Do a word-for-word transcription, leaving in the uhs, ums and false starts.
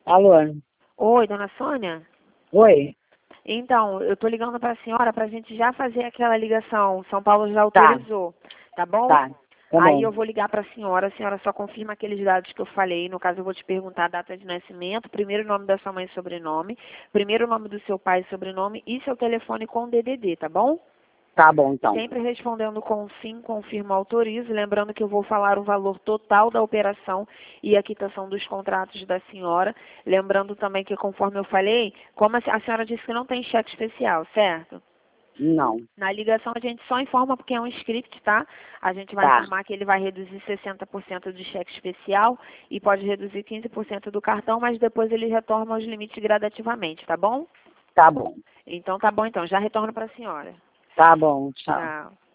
Alô? Oi, dona Sônia? Oi? Então, eu tô ligando para a senhora para a gente já fazer aquela ligação. São Paulo já Tá, autorizou, tá bom? tá, tá Aí bom. eu vou ligar para a senhora, a senhora só confirma aqueles dados que eu falei. No caso, eu vou te perguntar a data de nascimento, primeiro nome da sua mãe e sobrenome, primeiro nome do seu pai e sobrenome e seu telefone com D D D, tá bom? Tá bom, então. Sempre respondendo com sim, confirmo, autorizo. Lembrando que eu vou falar o valor total da operação e a quitação dos contratos da senhora. Lembrando também que, conforme eu falei, como a a senhora disse que não tem cheque especial, certo? Não. Na ligação a gente só informa porque é um script, tá? A gente vai Tá, informar que ele vai reduzir sessenta por cento de cheque especial e pode reduzir quinze por cento do cartão, mas depois ele retorna aos limites gradativamente, tá bom? tá bom. Então tá bom então, já retorno para a senhora. Tá bom, tchau. Tchau.